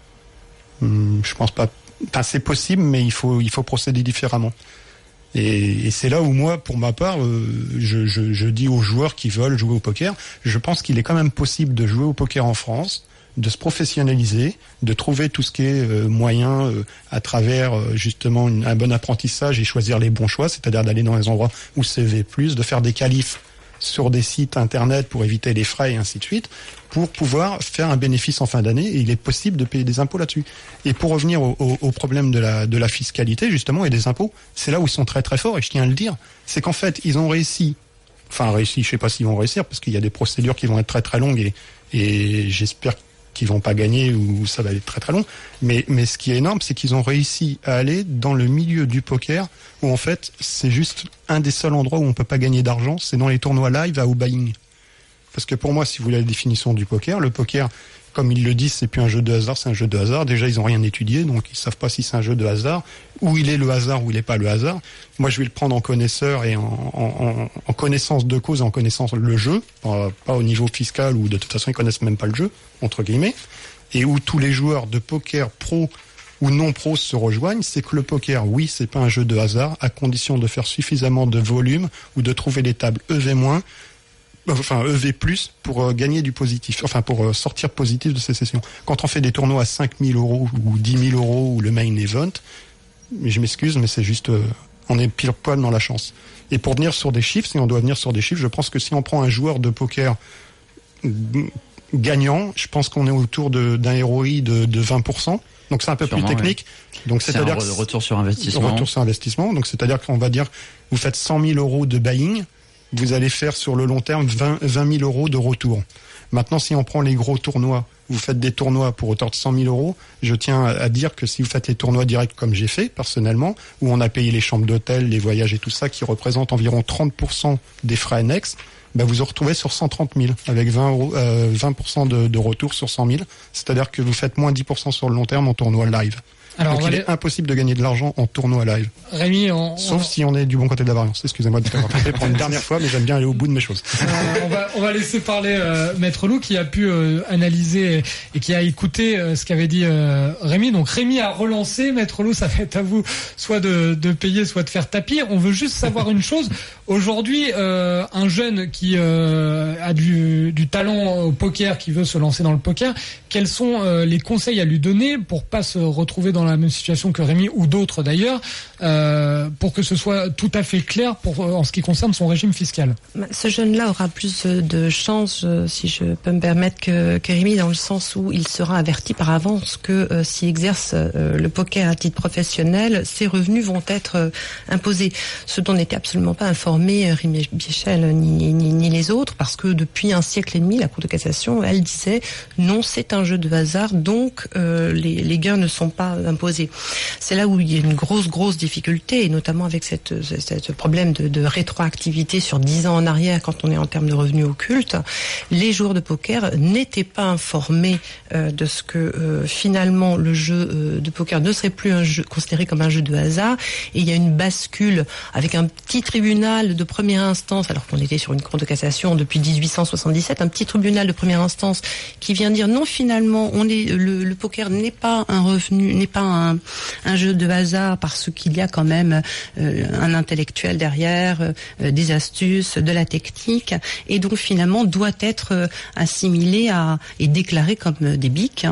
je pense pas. Enfin, c'est possible, mais il faut procéder différemment. Et c'est là où moi, pour ma part, je dis aux joueurs qui veulent jouer au poker, je pense qu'il est quand même possible de jouer au poker en France, de se professionnaliser, de trouver tout ce qui est moyen à travers justement un bon apprentissage et choisir les bons choix, c'est-à-dire d'aller dans les endroits où c'est V+, de faire des qualifs sur des sites internet pour éviter les frais et ainsi de suite, pour pouvoir faire un bénéfice en fin d'année, et il est possible de payer des impôts là-dessus. Et pour revenir au problème de la fiscalité, justement, et des impôts, c'est là où ils sont très très forts, et je tiens à le dire, c'est qu'en fait, ils ont réussi, je sais pas s'ils vont réussir, parce qu'il y a des procédures qui vont être très très longues, et j'espère qu'ils vont pas gagner, ou ça va être très très long, mais ce qui est énorme, c'est qu'ils ont réussi à aller dans le milieu du poker, où en fait, c'est juste un des seuls endroits où on peut pas gagner d'argent, c'est dans les tournois live à buying. Parce que pour moi, si vous voulez la définition du poker, le poker, comme ils le disent, c'est plus un jeu de hasard, c'est un jeu de hasard. Déjà, ils ont rien étudié, donc ils savent pas si c'est un jeu de hasard, où il est le hasard, où il est pas le hasard. Moi, je vais le prendre en connaisseur et en connaissance de cause, en connaissance le jeu, pas au niveau fiscal, où de toute façon, ils connaissent même pas le jeu, entre guillemets, et où tous les joueurs de poker pro ou non pro se rejoignent, c'est que le poker, oui, c'est pas un jeu de hasard, à condition de faire suffisamment de volume, ou de trouver les tables EV-, EV+, pour gagner du positif, pour sortir positif de ces sessions. Quand on fait des tournois à 5 000 euros ou 10 000 euros ou le main event, je m'excuse, mais c'est juste, on est pile poil dans la chance. Et pour venir sur des chiffres, si on doit venir sur des chiffres, je pense que si on prend un joueur de poker gagnant, je pense qu'on est autour d'un ROI de 20%. Donc c'est un peu plus technique. Ouais. Donc c'est-à-dire retour sur investissement. Retour sur investissement. Donc c'est-à-dire qu'on va dire, vous faites 100 000 euros de buying, vous allez faire sur le long terme 20 000 euros de retour. Maintenant, si on prend les gros tournois, vous faites des tournois pour hauteur de 100 000 euros, je tiens à dire que si vous faites les tournois directs comme j'ai fait personnellement, où on a payé les chambres d'hôtel, les voyages et tout ça, qui représentent environ 30% des frais annexes, vous vous retrouvez sur 130 000 avec 20% de retour sur 100 000. C'est-à-dire que vous faites moins 10% sur le long terme en tournoi live. Alors, donc il est impossible de gagner de l'argent en tournoi live. Rémi, sauf si on est du bon côté de la variance. Excusez-moi de t'avoir tapé pour une dernière fois, mais j'aime bien aller au bout de mes choses. On va laisser parler Maître Lou qui a pu analyser et qui a écouté ce qu'avait dit Rémi. Donc Rémi a relancé. Maître Lou, ça va être à vous soit de payer, soit de faire tapis. On veut juste savoir une chose. Aujourd'hui, un jeune qui a du talent au poker, qui veut se lancer dans le poker, quels sont les conseils à lui donner pour pas se retrouver dans la même situation que Rémi ou d'autres d'ailleurs, pour que ce soit tout à fait clair en ce qui concerne son régime fiscal? Ce jeune-là aura plus de chance, si je peux me permettre, que Rémi, dans le sens où il sera averti par avance que s'il exerce le poker à titre professionnel, ses revenus vont être imposés. Ce dont n'était absolument pas informé Rémi Bichel ni les autres, parce que depuis un siècle et demi, la Cour de cassation, elle disait non, c'est un jeu de hasard, donc les gains ne sont pas imposés. C'est là où il y a une grosse difficulté, et notamment avec ce problème de rétroactivité sur 10 ans en arrière quand on est en termes de revenus occultes. Les joueurs de poker n'étaient pas informés de ce que finalement le jeu de poker ne serait plus un jeu considéré comme un jeu de hasard, et il y a une bascule avec un petit tribunal de première instance, alors qu'on était sur une cour de cassation depuis 1877, un petit tribunal de première instance qui vient dire non, finalement le poker n'est pas un revenu, n'est pas un jeu de hasard, parce qu'il y a quand même un intellectuel derrière, des astuces, de la technique, et donc finalement doit être assimilé et déclaré comme des BIC,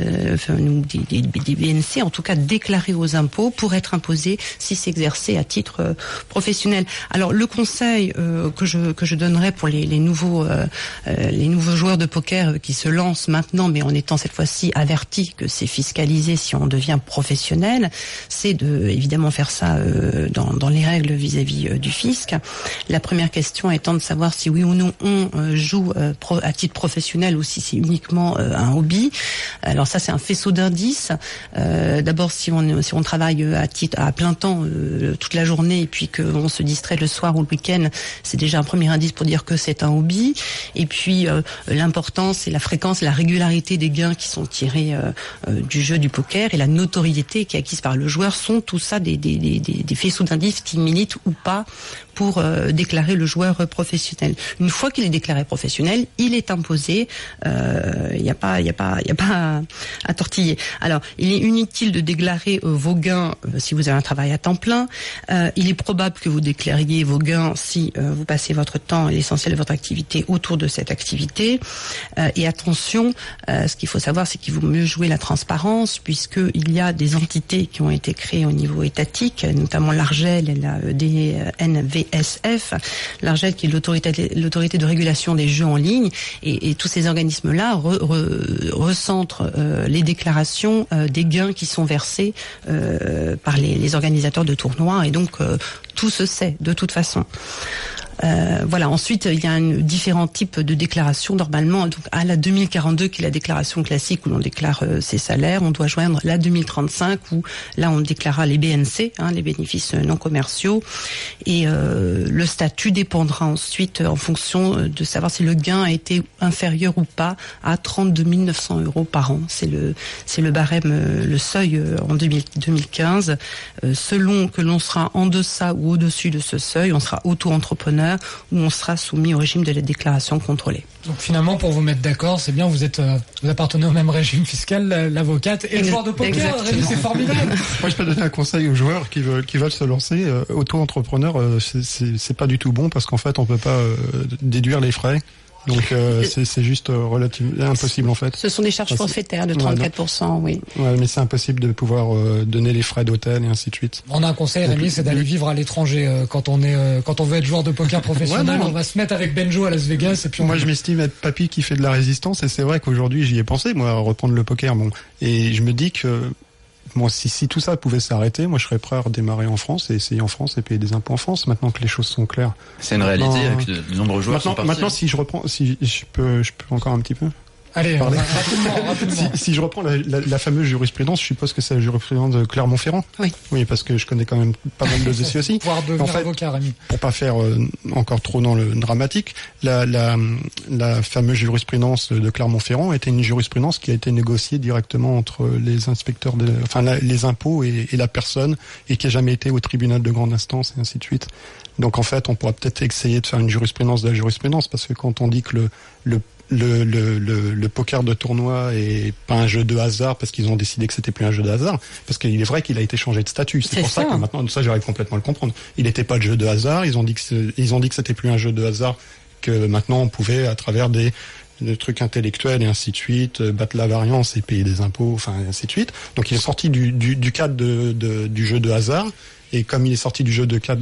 des BNC, en tout cas déclaré aux impôts pour être imposé si c'est exercé à titre professionnel. Alors le conseil que je donnerais pour les nouveaux joueurs de poker qui se lancent maintenant, mais en étant cette fois-ci avertis que c'est fiscalisé si on devient professionnel, c'est de évidemment faire ça dans les règles vis-à-vis du fisc. La première question étant de savoir si oui ou non on joue à titre professionnel ou si c'est uniquement un hobby. Alors ça, c'est un faisceau d'indices. D'abord, si on travaille à plein temps toute la journée et puis qu'on se distrait le soir ou le week-end, c'est déjà un premier indice pour dire que c'est un hobby. Et puis l'importance et la fréquence, la régularité des gains qui sont tirés du jeu du poker et la notoriété qui est acquise par le joueur sont tout ça des faisceaux d'indices qui militent ou pas pour déclarer le joueur professionnel. Une fois qu'il est déclaré professionnel, il est imposé. Il n'y a pas à tortiller. Alors, il est inutile de déclarer vos gains si vous avez un travail à temps plein. Il est probable que vous déclariez vos gains si vous passez votre temps et l'essentiel de votre activité autour de cette activité. Et attention, ce qu'il faut savoir, c'est qu'il vaut mieux jouer la transparence, puisqu'il y a des entités qui ont été créées au niveau étatique, notamment l'ARJEL et la DNVSF. L'ARJEL qui est l'autorité de régulation des jeux en ligne, et tous ces organismes-là recentrent les déclarations des gains qui sont versés par les organisateurs de tournois, et donc tout se sait de toute façon. Voilà. Ensuite, il y a différents types de déclarations. Normalement, donc à la 2042, qui est la déclaration classique où l'on déclare ses salaires, on doit joindre la 2035 où là on déclarera les BNC, les bénéfices non commerciaux, et le statut dépendra ensuite en fonction de savoir si le gain a été inférieur ou pas à 32 900 € par an. C'est le barème, le seuil en 2015. Selon que l'on sera en deçà ou au-dessus de ce seuil, on sera auto-entrepreneur où on sera soumis au régime de la déclaration contrôlée. Donc finalement, pour vous mettre d'accord, c'est bien, vous appartenez au même régime fiscal, l'avocate et le joueur de poker. C'est formidable. Moi, je peux donner un conseil aux joueurs qui veulent se lancer. Auto-entrepreneur, c'est pas du tout bon, parce qu'en fait, on peut pas déduire les frais. Donc c'est juste relativement impossible en fait. Ce sont des charges forfaitaires de 34%, oui. Ouais, mais c'est impossible de pouvoir donner les frais d'hôtel et ainsi de suite. On a un conseil, Rémi, c'est d'aller vivre à l'étranger quand on veut être joueur de poker professionnel. On va se mettre avec Benjo à Las Vegas et puis moi je m'estime être papy qui fait de la résistance, et c'est vrai qu'aujourd'hui j'y ai pensé, moi, à reprendre le poker. Bon, et je me dis que bon, si tout ça pouvait s'arrêter, moi je serais prêt à redémarrer en France et essayer en France et payer des impôts en France, maintenant que les choses sont claires. C'est une réalité, avec de nombreux joueurs sont partis. Maintenant, si je reprends, si je peux encore un petit peu. Allez, parler. Rapidement. Si je reprends la fameuse jurisprudence, je suppose que c'est la jurisprudence de Clermont-Ferrand. Oui, parce que je connais quand même pas mal de dossiers aussi. Pouvoir devenir avocat, Rémi. Pour pas faire encore trop dans le dramatique, la fameuse jurisprudence de Clermont-Ferrand était une jurisprudence qui a été négociée directement entre les inspecteurs les impôts et la personne, et qui a jamais été au tribunal de grande instance, et ainsi de suite. Donc en fait, on pourra peut-être essayer de faire une jurisprudence de la jurisprudence, parce que quand on dit que le poker de tournoi est pas un jeu de hasard parce qu'ils ont décidé que c'était plus un jeu de hasard, parce qu'il est vrai qu'il a été changé de statut. C'est pour ça que maintenant, ça j'arrive complètement à le comprendre. Il n'était pas de jeu de hasard. Ils ont dit que c'était plus un jeu de hasard, que maintenant on pouvait, à travers des trucs intellectuels et ainsi de suite, battre la variance et payer des impôts, enfin ainsi de suite. Donc il est sorti du cadre du jeu de hasard. Et comme il est sorti du cadre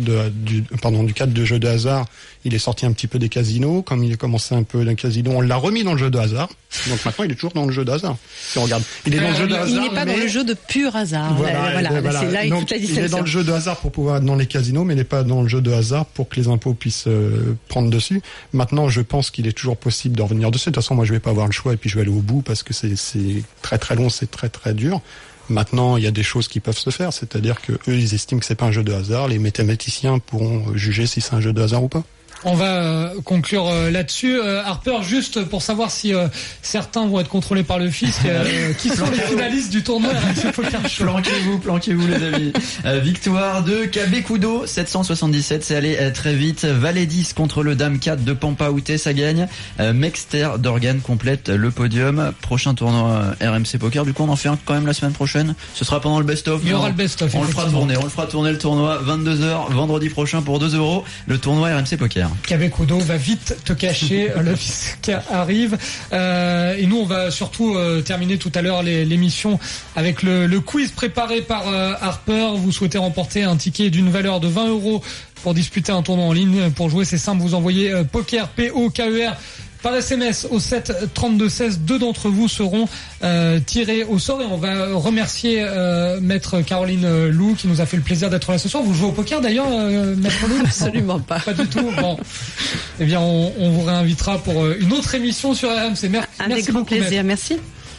de jeu de hasard, il est sorti un petit peu des casinos. Comme il a commencé un peu dans casino, on l'a remis dans le jeu de hasard. Donc maintenant, il est toujours dans le jeu de hasard. Si on regarde, il est dans le jeu de hasard. Il n'est pas dans le jeu de pur hasard. Voilà. C'est là donc, toute la il est dans le jeu de hasard pour pouvoir être dans les casinos, mais il n'est pas dans le jeu de hasard pour que les impôts puissent prendre dessus. Maintenant, je pense qu'il est toujours possible de revenir dessus. De toute façon, moi, je vais pas avoir le choix et puis je vais aller au bout parce que c'est très très long, c'est très très dur. Maintenant, il y a des choses qui peuvent se faire, c'est-à-dire que eux, ils estiment que c'est pas un jeu de hasard. Les mathématiciens pourront juger si c'est un jeu de hasard ou pas. On va conclure là-dessus. Harper, juste pour savoir si certains vont être contrôlés par le fisc, qui sont les finalistes du tournoi RMC Poker Show. Planquez-vous les amis. Victoire de Kabekudo, 777, c'est allé très vite. Valet 10 contre le Dame 4 de Pampaouté, ça gagne. Mexter d'Organ complète le podium. Prochain tournoi RMC Poker, du coup on en fait un quand même la semaine prochaine. Ce sera pendant le best-of. Il y aura le best-of. On le fera tourner le tournoi, 22h, vendredi prochain pour 2 €, le tournoi RMC Poker. Kabekudo va vite te cacher, le fisc arrive. Et nous, on va surtout terminer tout à l'heure l'émission avec le quiz préparé par Harper. Vous souhaitez remporter un ticket d'une valeur de 20 € pour disputer un tournoi en ligne. Pour jouer, c'est simple, vous envoyez poker, P-O-K-E-R, par SMS au 7 32 16. 2 d'entre vous seront tirés au sort, et on va remercier maître Caroline Lou qui nous a fait le plaisir d'être là ce soir. Vous jouez au poker d'ailleurs, maître Lou? Absolument pas. Pas du tout. Bon, eh bien on vous réinvitera pour une autre émission sur RMC. Merci. Avec grand plaisir. Merci.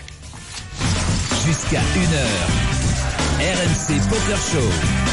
Jusqu'à 1h, RMC Poker Show.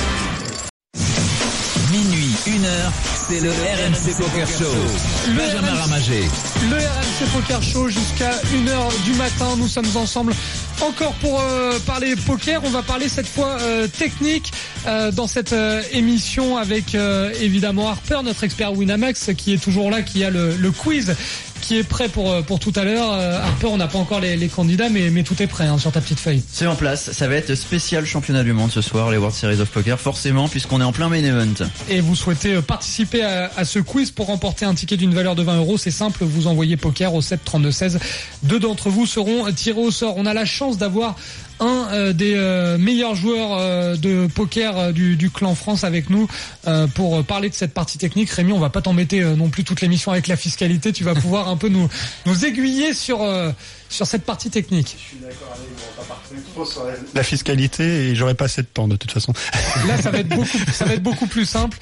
Minuit, 1h, c'est le RMC Poker Show. Benjamin Ramagé. Le RMC Poker Show jusqu'à 1h du matin. Nous sommes ensemble encore pour parler poker. On va parler cette fois technique dans cette émission avec évidemment Harper, notre expert Winamax, qui est toujours là, qui a le quiz qui est prêt pour tout à l'heure. Harper, on n'a pas encore les candidats, mais tout est prêt sur ta petite feuille. C'est en place. Ça va être spécial championnat du monde ce soir, les World Series of Poker, forcément, puisqu'on est en plein main event. Et vous souhaitez participer à ce quiz pour remporter un ticket d'une valeur de 20 €. C'est simple, vous envoyez poker au 7 32 16. 2 d'entre vous seront tirés au sort. On a la chance d'avoir un des meilleurs joueurs de poker du clan France avec nous pour parler de cette partie technique. Rémi, on va pas t'embêter non plus toute l'émission avec la fiscalité. Tu vas pouvoir un peu nous aiguiller sur cette partie technique. Je suis d'accord avec vous, on va pas partir trop sur la fiscalité et j'aurai pas assez de temps de toute façon. Là, ça va être beaucoup plus simple.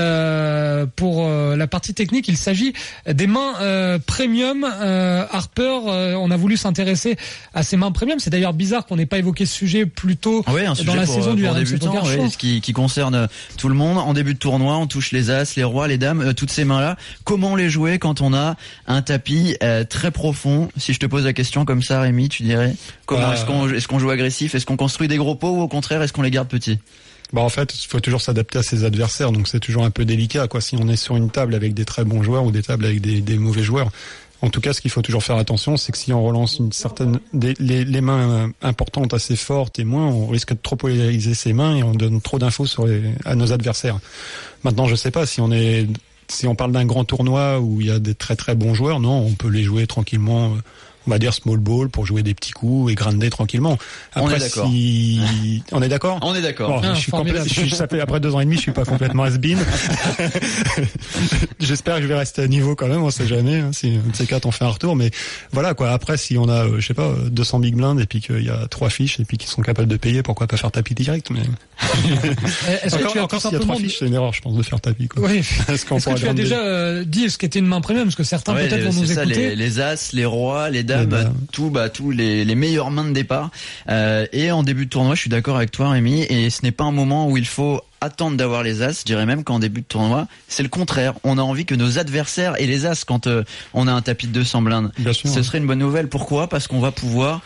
Pour la partie technique, il s'agit des mains premium. Harper, on a voulu s'intéresser à ces mains premium. C'est d'ailleurs bizarre qu'on n'ait pas évoqué ce sujet plus tôt dans la saison du RMC Poker Show. Qui concerne tout le monde. En début de tournoi, on touche les as, les rois, les dames, toutes ces mains-là. Comment les jouer quand on a un tapis très profond? Si je te pose la question comme ça, Rémi, tu dirais comment est-ce qu'on joue agressif? Est-ce qu'on construit des gros pots ou au contraire est-ce qu'on les garde petits? En fait, il faut toujours s'adapter à ses adversaires, donc c'est toujours un peu délicat, quoi. Si on est sur une table avec des très bons joueurs ou des tables avec des mauvais joueurs. En tout cas, ce qu'il faut toujours faire attention, c'est que si on relance les mains importantes assez fortes et moins, on risque de trop polariser ses mains et on donne trop d'infos à nos adversaires. Maintenant, je sais pas si on parle d'un grand tournoi où il y a des très très bons joueurs, non, on peut les jouer tranquillement. On va dire small ball pour jouer des petits coups et grinder tranquillement. Après, on est d'accord. On est d'accord? On est d'accord. Ça fait après 2 ans et demi, je suis pas complètement has-been. J'espère que je vais rester à niveau quand même, on sait jamais, Si un de ces 4 on fait un retour, mais voilà, quoi. Après, si on a, 200 big blinds et puis qu'il y a 3 fiches et puis qu'ils sont capables de payer, pourquoi pas faire tapis direct, mais. Encore s'il y a 3 fiches, c'est une erreur, je pense, de faire tapis, quoi. Oui. Est-ce que tu as déjà dit ce qu'était une main premium? Parce que certains peut-être vont nous écouter. Les as, les rois, les dames, tous les meilleures mains de départ. Et en début de tournoi, je suis d'accord avec toi, Rémi, et ce n'est pas un moment où il faut attendre d'avoir les as. Je dirais même qu'en début de tournoi, c'est le contraire. On a envie que nos adversaires aient les as quand on a un tapis de 200 blindes. Ce serait une bonne nouvelle. Pourquoi ? Parce qu'on va pouvoir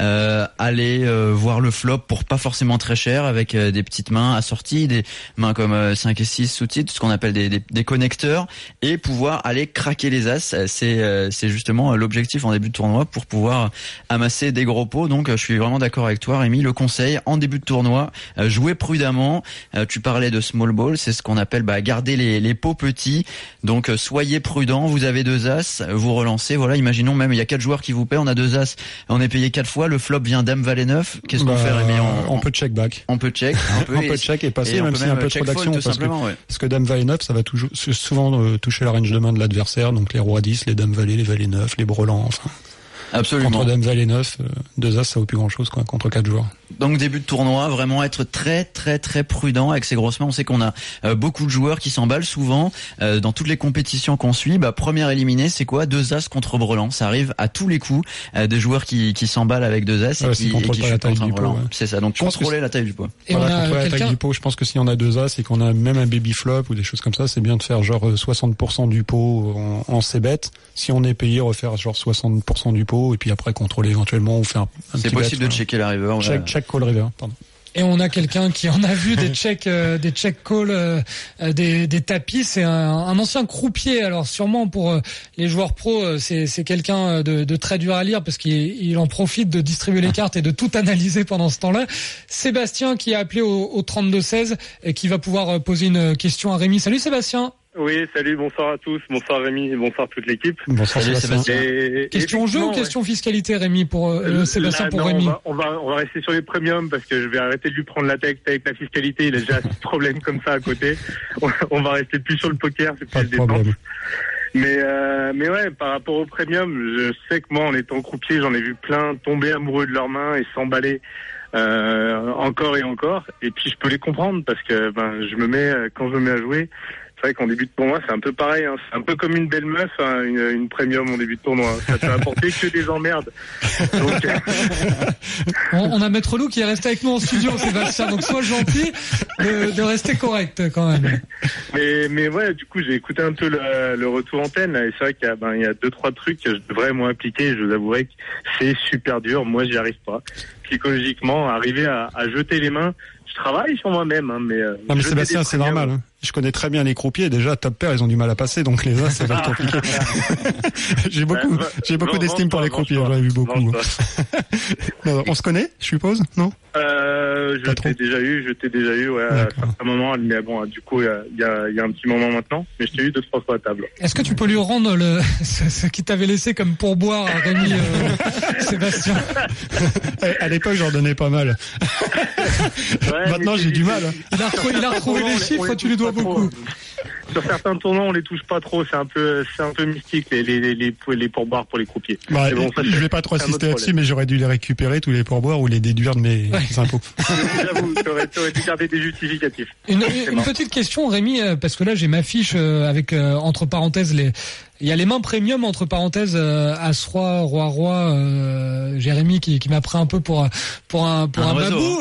aller voir le flop pour pas forcément très cher, avec des petites mains assorties, des mains comme 5 et 6 sous-titres, ce qu'on appelle des connecteurs, et pouvoir aller craquer les as. C'est justement l'objectif en début de tournoi, pour pouvoir amasser des gros pots. Donc je suis vraiment d'accord avec toi, Rémi. Le conseil en début de tournoi, jouer prudemment. Tu parlais de small ball, c'est ce qu'on appelle garder les pots petits. Donc soyez prudent, vous avez 2 as, vous relancez, voilà, imaginons même il y a 4 joueurs qui vous paient, on a 2 as, on est payé 4 fois, le flop vient dame valet 9, qu'est-ce qu'on fait, Rémi? On peut check back. On peut check et passer, même s'il y a un peu trop d'action, parce que dame valet 9, ça va toujours souvent toucher la range de main de l'adversaire, donc les rois 10, les dames valet, les valets 9, les brelans, enfin. Absolument. Contre dame valet 9, 2 as ça vaut plus grand chose contre 4 joueurs. Donc début de tournoi, vraiment être très très très prudent avec ces grosses mains. On sait qu'on a beaucoup de joueurs qui s'emballent souvent dans toutes les compétitions qu'on suit. Première éliminée, c'est quoi? 2 as contre brelan. Ça arrive à tous les coups, des joueurs qui s'emballent avec 2 as et qui la taille du pot. Ouais. C'est ça. Donc contrôler la taille du pot. Et contrôler la taille du pot. Je pense que si on a 2 as et qu'on a même un baby flop ou des choses comme ça, c'est bien de faire genre 60% du pot en c-bet. Si on est payé, refaire genre 60% du pot et puis après contrôler éventuellement ou faire un petit c'est possible de checker la river. Check call river, pardon. Et on a quelqu'un qui en a vu des check call, des tapis. C'est un ancien croupier. Alors sûrement pour les joueurs pros, c'est quelqu'un de très dur à lire parce qu'il en profite de distribuer les cartes et de tout analyser pendant ce temps-là. Sébastien qui a appelé au 32-16 et qui va pouvoir poser une question à Rémi. Salut Sébastien. Oui, salut, bonsoir à tous, bonsoir Rémi et bonsoir toute l'équipe. Bonsoir Sébastien. Question jeu ou question fiscalité, Rémi, pour Sébastien, pour Rémi? On va rester sur les premiums parce que je vais arrêter de lui prendre la tête avec la fiscalité, il a déjà assez de problèmes comme ça à côté. On va rester plus sur le poker, c'est plus le dépense. Mais ouais, par rapport au premium, je sais que moi, en étant croupier, j'en ai vu plein tomber amoureux de leurs mains et s'emballer. Encore et encore, et puis je peux les comprendre parce que quand je me mets à jouer, c'est vrai qu'en début de tournoi c'est un peu pareil, hein. C'est un peu comme une belle meuf, hein, une premium en début de tournoi, ça peut apporter que des emmerdes. Donc on a Maître Lou qui est resté avec nous en studio, Sébastien, donc sois gentil de rester correct quand même. Mais ouais, du coup j'ai écouté un peu le retour antenne là, et c'est vrai qu'il y a 2-3 trucs que je devrais moi appliquer, et je vous avouerai que c'est super dur, moi j'y arrive pas. Psychologiquement, arriver à jeter les mains, je travaille sur moi-même, hein, mais non, mais Sébastien, c'est normal, hein. Je connais très bien les croupiers, déjà top pair, ils ont du mal à passer, donc les as ça va être compliqué. j'ai beaucoup d'estime pour les croupiers, j'en ai vu beaucoup. Non, on se connaît, je suppose, non? Je t'ai déjà eu, ouais, à un moment, mais bon, du coup, il y a un petit moment maintenant, mais je t'ai eu 2-3 fois à table. Est-ce que tu peux lui rendre ce qu'il t'avait laissé comme pourboire à Rémi, Sébastien? À l'époque, j'en donnais pas mal. Ouais, maintenant, j'ai du mal. Il a retrouvé les chiffres, tu lui dois beaucoup. Sur certains tournois, on les touche pas trop, c'est un peu mystique, les pourboires pour les croupiers. Bon, je vais pas trop insister là-dessus, mais j'aurais dû les récupérer, tous les pourboires, ou les déduire de mes impôts. J'avoue, t'aurais dû garder des justificatifs. Une petite question, Rémi, parce que là, j'ai ma fiche avec, entre parenthèses, il y a les mains premium, entre parenthèses, As-Roi, Roi, Jérémy qui m'a pris un peu pour un babou,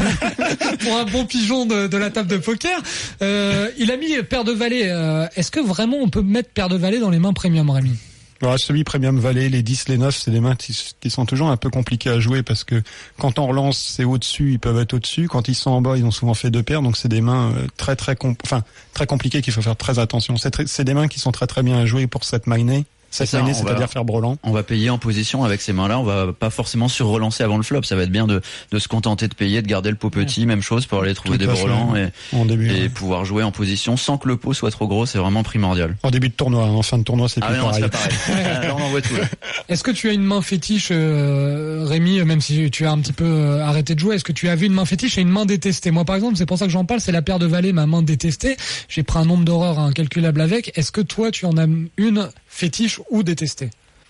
pour un bon pigeon de la table de poker. Il a mis paire de valet. Est-ce que vraiment on peut mettre paire de valet dans les mains premium, Rémi? Alors, semi-premium valet, les 10, les 9, c'est des mains qui sont toujours un peu compliquées à jouer parce que quand on relance, c'est au-dessus, ils peuvent être au-dessus. Quand ils sont en bas, ils ont souvent fait 2 paires, donc c'est des mains très compliquées qu'il faut faire très attention. C'est des mains qui sont très très bien à jouer pour cette mainée. C'est-à-dire faire brelan. On va payer en position avec ces mains-là. On va pas forcément sur-relancer avant le flop. Ça va être bien de se contenter de payer, de garder le pot petit. Même chose pour aller trouver des brelans et pouvoir jouer en position sans que le pot soit trop gros. C'est vraiment primordial. En début de tournoi, en fin de tournoi, c'est plus pareil. Là, on en voit tout. Là. Est-ce que tu as une main fétiche, Rémi, même si tu as un petit peu arrêté de jouer, est-ce que tu as vu une main fétiche et une main détestée? Moi, par exemple, c'est pour ça que j'en parle, c'est la paire de valet, ma main détestée. J'ai pris un nombre d'horreurs incalculable avec. Est-ce que toi, tu en as une fétiche ou détestée?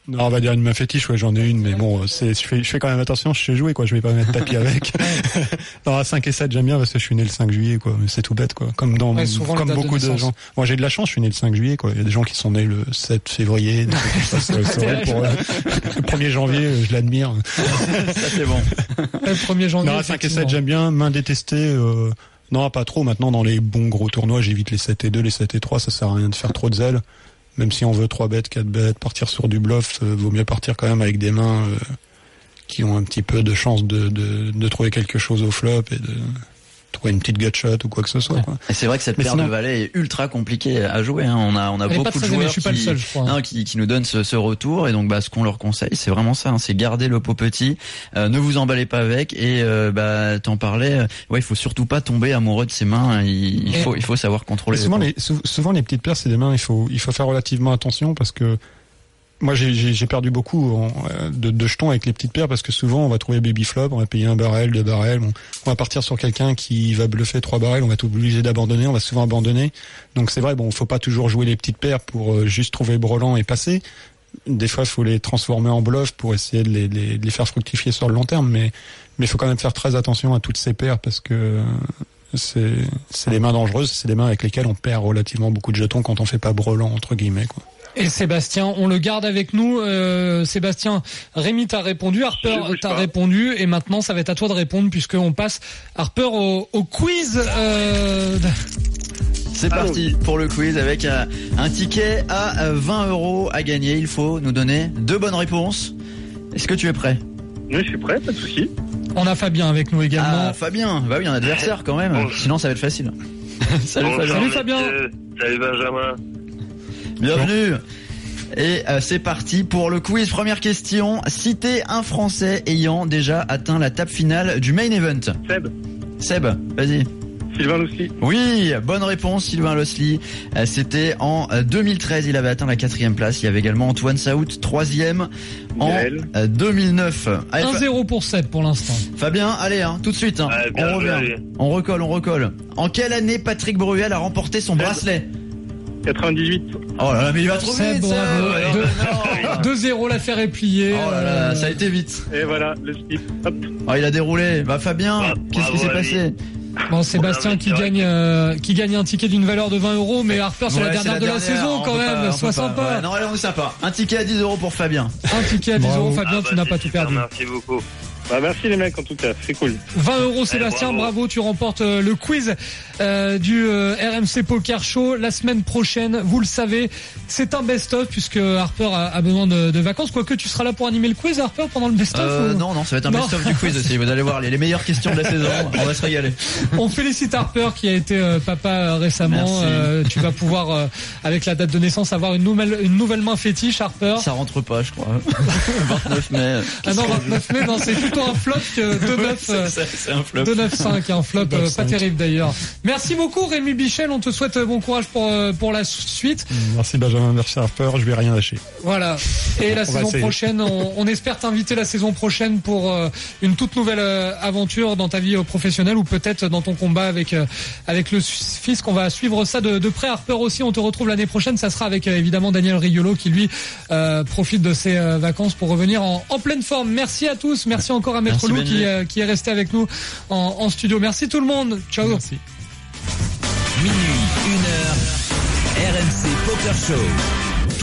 Non, on va dire une main fétiche, ouais, j'en ai une, mais bon, je fais quand même attention, je sais jouer, quoi, je vais pas mettre tapis avec. Non, à 5 et 7, j'aime bien parce que je suis né le 5 juillet, quoi, mais c'est tout bête, quoi. Comme beaucoup de gens. Moi, j'ai de la chance, je suis né le 5 juillet, quoi. Il y a des gens qui sont nés le 7 février. C'est vrai pour le 1er janvier, je l'admire. Ça, c'est bon. Le 1er janvier. Non, à 5 et 7, j'aime bien. Main détestée, non, pas trop. Maintenant, dans les bons gros tournois, j'évite les 7 et 2, les 7 et 3, ça sert à rien de faire trop de zèle. Même si on veut 3 bêtes, 4 bêtes, partir sur du bluff, vaut mieux partir quand même avec des mains qui ont un petit peu de chance de trouver quelque chose au flop et de trouver une petite gutshot ou quoi que ce soit. Quoi. Et c'est vrai que cette paire de valets est ultra compliquée à jouer. Hein. On a beaucoup de joueurs qui nous donnent ce retour. Et donc, ce qu'on leur conseille, c'est vraiment ça. Hein. C'est garder le pot petit. Ne vous emballez pas avec. Et t'en parlais. Ouais, il faut surtout pas tomber amoureux de ses mains. Il faut savoir contrôler. Souvent, les petites paires, c'est des mains. Il faut faire relativement attention parce que moi, j'ai perdu beaucoup de jetons avec les petites paires parce que souvent, on va trouver baby flop, on va payer 1 barrel, 2 barrels, on va partir sur quelqu'un qui va bluffer 3 barrels, on va être obligé d'abandonner, on va souvent abandonner. Donc c'est vrai, faut pas toujours jouer les petites paires pour juste trouver brelan et passer. Des fois, il faut les transformer en bluff pour essayer de les faire fructifier sur le long terme, mais il faut quand même faire très attention à toutes ces paires parce que c'est des mains dangereuses, c'est des mains avec lesquelles on perd relativement beaucoup de jetons quand on fait pas brelan entre guillemets, quoi. Et Sébastien, on le garde avec nous. Sébastien, Rémi t'a répondu, Harper t'a répondu, et maintenant ça va être à toi de répondre puisqu'on passe, Harper, au quiz. C'est parti pour le quiz avec un ticket à 20 € à gagner. Il faut nous donner 2 bonnes réponses. Est-ce que tu es prêt ? Oui, je suis prêt, pas de souci. On a Fabien avec nous également. Ah, Fabien, bah oui, un adversaire quand même. Sinon ça va être facile. Salut Fabien. Salut Benjamin. Bienvenue. Et c'est parti pour le quiz. Première question. Citez un Français ayant déjà atteint la table finale du main event. Seb, vas-y. Sylvain Lossely. Oui, bonne réponse, Sylvain Lossely. C'était en 2013, il avait atteint la 4e place. Il y avait également Antoine Saout, 3e en 2009. Allez, 1-0 pour Seb pour l'instant. Fabien, allez, tout de suite. On revient. On recolle. En quelle année Patrick Bruel a remporté son bracelet ? 98. Oh là là, mais il va trop vite. 2-0, l'affaire est pliée. Oh là là, ça a été vite. Et voilà, le slip. Hop. Oh, il a déroulé. Fabien, qu'est-ce qui s'est passé ? Bon, Sébastien qui gagne un ticket d'une valeur de 20 €, mais Harper c'est la dernière de la saison quand même, sois sympa. Ouais, non, allez, on est sympa. Un ticket à 10 € pour Fabien. Un ticket à 10 €, Fabien, tu n'as pas tout perdu. Merci beaucoup. Merci les mecs en tout cas, c'est cool. 20 € Sébastien, bravo, tu remportes le quiz du RMC Poker Show la semaine prochaine. Vous le savez, c'est un best-of puisque Harper a besoin de vacances. Quoique tu seras là pour animer le quiz, Harper, pendant le best-of Non, ça va être un best-of du quiz aussi. Vous allez voir les meilleures questions de la saison. On va se régaler. On félicite Harper qui a été papa récemment. Tu vas pouvoir, avec la date de naissance, avoir une nouvelle main fétiche, Harper. Ça rentre pas, je crois. 29 mai. Ah non, 29 mai, non, c'est plutôt un flop que 2-9. C'est un flop. 2-9-5, un flop pas terrible d'ailleurs. Merci beaucoup Rémi Bichel, on te souhaite bon courage pour la suite. Merci Benjamin, merci Harper, je vais rien lâcher. Voilà. Et la saison prochaine, on espère t'inviter la saison prochaine pour une toute nouvelle aventure dans ta vie professionnelle ou peut-être dans ton combat avec le fisc. On va suivre ça de près. Harper aussi, on te retrouve l'année prochaine. Ça sera avec évidemment Daniel Riolo qui lui profite de ses vacances pour revenir en pleine forme. Merci à tous. Merci encore à Maître Lou qui est resté avec nous en studio. Merci tout le monde. Ciao. Merci. Minuit, 1h, RMC Poker Show.